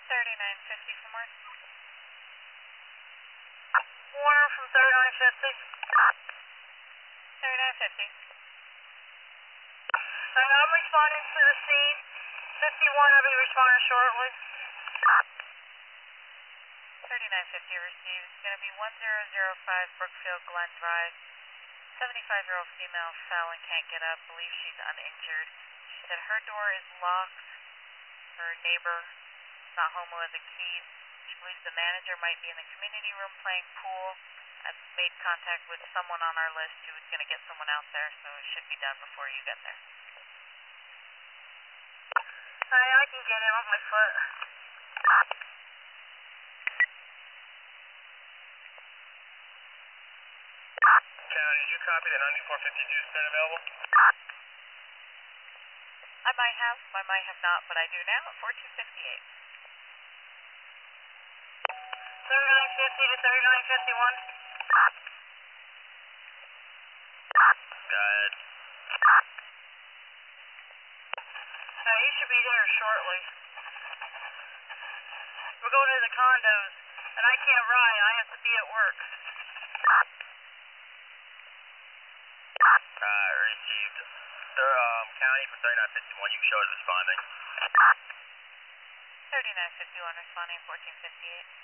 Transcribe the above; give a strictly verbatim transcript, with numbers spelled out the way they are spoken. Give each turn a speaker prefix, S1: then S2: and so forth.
S1: thirty-nine fifty from where?
S2: Warner from thirty-nine fifty.
S1: thirty-nine fifty.
S2: Alright, I'm responding to the scene. fifty-one, I'll be responding shortly.
S1: thirty-nine fifty received. It's going to be one zero zero five Brookfield Glen Drive. seventy-five-year-old female fell and can't get up. Believes she's uninjured. She said her door is locked. Her neighbor is not home with the keys. She believes the manager might be in the community room playing pool. I've made contact with someone on our list who is going to get someone out there, so it should be done before you get there.
S2: Alright, I can get in with my foot.
S3: County, did you copy that ninety-four fifty-two has been available?
S1: I might have, I might have not, but I do now at fourteen fifty-eight.
S2: thirty-nine fifty to thirty-nine fifty-one.
S3: Go ahead.
S2: Alright, you should be there shortly. We're going to the condos, and I can't ride. I have to be at work.
S3: Uh, received. Sir, um, County from thirty-nine fifty-one, you can show us responding.
S1: thirty-nine fifty-one responding, fourteen fifty-eight.